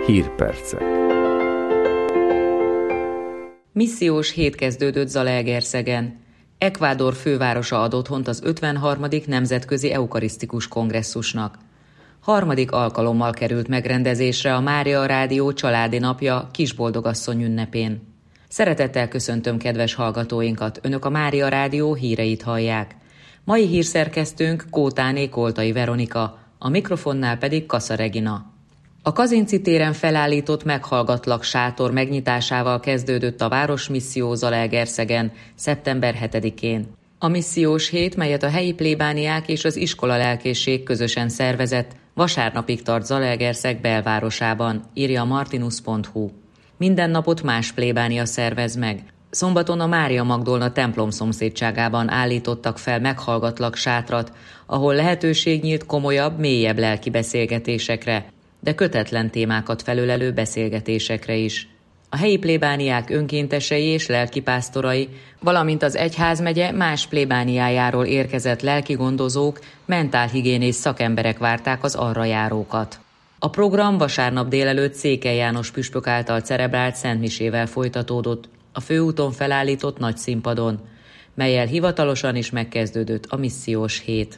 Hírpercek. Missziós hét kezdődött Zalaegerszegen. Ecuador fővárosa ad otthont az 53. Nemzetközi Eukarisztikus Kongresszusnak. Harmadik alkalommal került megrendezésre a Mária Rádió családi napja Kisboldogasszony ünnepén. Szeretettel köszöntöm kedves hallgatóinkat, Önök a Mária Rádió híreit hallják. Mai hírszerkesztőnk Kótáné Koltai Veronika, a mikrofonnál pedig Kassa Regina. A Kazinczy téren felállított meghallgatlak sátor megnyitásával kezdődött a Városmisszió Zalaegerszegen szeptember 7-én. A missziós hét, melyet a helyi plébániák és az iskola lelkészség közösen szervezett, vasárnapig tart Zalaegerszeg belvárosában, írja a martinus.hu. Minden napot más plébánia szervez meg. Szombaton a Mária Magdolna templom szomszédságában állítottak fel meghallgatlak sátrat, ahol lehetőség nyílt komolyabb, mélyebb lelki beszélgetésekre, de kötetlen témákat felölelő beszélgetésekre is. A helyi plébániák önkéntesei és lelkipásztorai, valamint az egyházmegye más plébániájáról érkezett lelkigondozók, mentálhigiénész szakemberek várták az arra járókat. A program vasárnap délelőtt Székely János püspök által celebrált szentmisével folytatódott a főúton felállított nagy színpadon, mellyel hivatalosan is megkezdődött a missziós hét.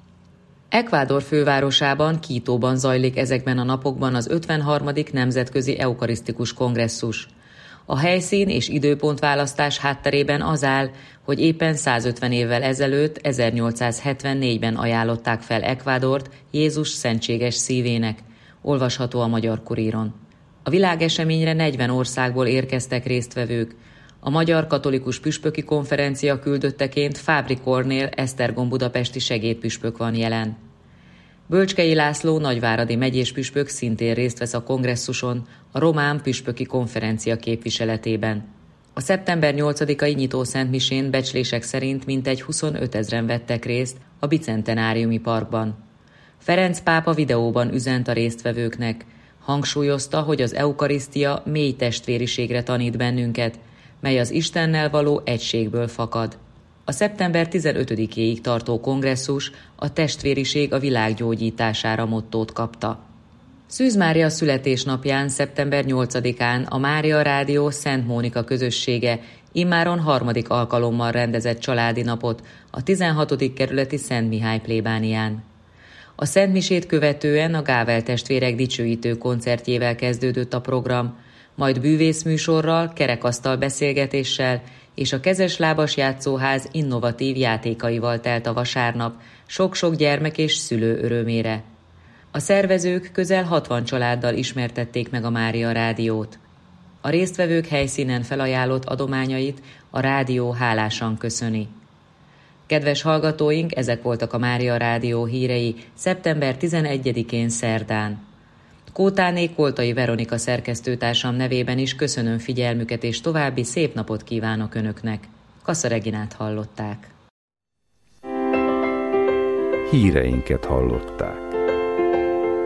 Ecuador fővárosában, Quítóban zajlik ezekben a napokban az 53. Nemzetközi Eukarisztikus Kongresszus. A helyszín és időpontválasztás hátterében az áll, hogy éppen 150 évvel ezelőtt, 1874-ben ajánlották fel Ecuadort Jézus szentséges szívének, olvasható a Magyar Kuríron. A világeseményre 40 országból érkeztek résztvevők. A Magyar Katolikus Püspöki Konferencia küldötteként Fábry Kornél Esztergom budapesti segédpüspök van jelen. Bölcskei László nagyváradi megyés püspök szintén részt vesz a kongresszuson a Román Püspöki Konferencia képviseletében. A szeptember 8-ai nyitószentmisén becslések szerint mintegy 25 000-en vettek részt a Bicentenáriumi Parkban. Ferenc pápa videóban üzent a résztvevőknek, hangsúlyozta, hogy az eukarisztia mély testvériségre tanít bennünket, mely az Istennel való egységből fakad. A szeptember 15-éig tartó kongresszus a testvériség a világ gyógyítására mottót kapta. Szűz Mária születésnapján, szeptember 8-án a Mária Rádió Szent Mónika közössége immáron harmadik alkalommal rendezett családi napot a 16. kerületi Szent Mihály plébánián. A szentmisét követően a Gável testvérek dicsőítő koncertjével kezdődött a program, majd bűvészműsorral, kerekasztal beszélgetéssel és a kezeslábas játszóház innovatív játékaival telt a vasárnap, sok-sok gyermek és szülő örömére. A szervezők közel 60 családdal ismertették meg a Mária Rádiót. A résztvevők helyszínen felajánlott adományait a rádió hálásan köszöni. Kedves hallgatóink, ezek voltak a Mária Rádió hírei szeptember 11-én szerdán. Kótáné Koltai Veronika szerkesztőtársam nevében is köszönöm figyelmüket, és további szép napot kívánok Önöknek. Kassa Reginát hallották. Híreinket hallották.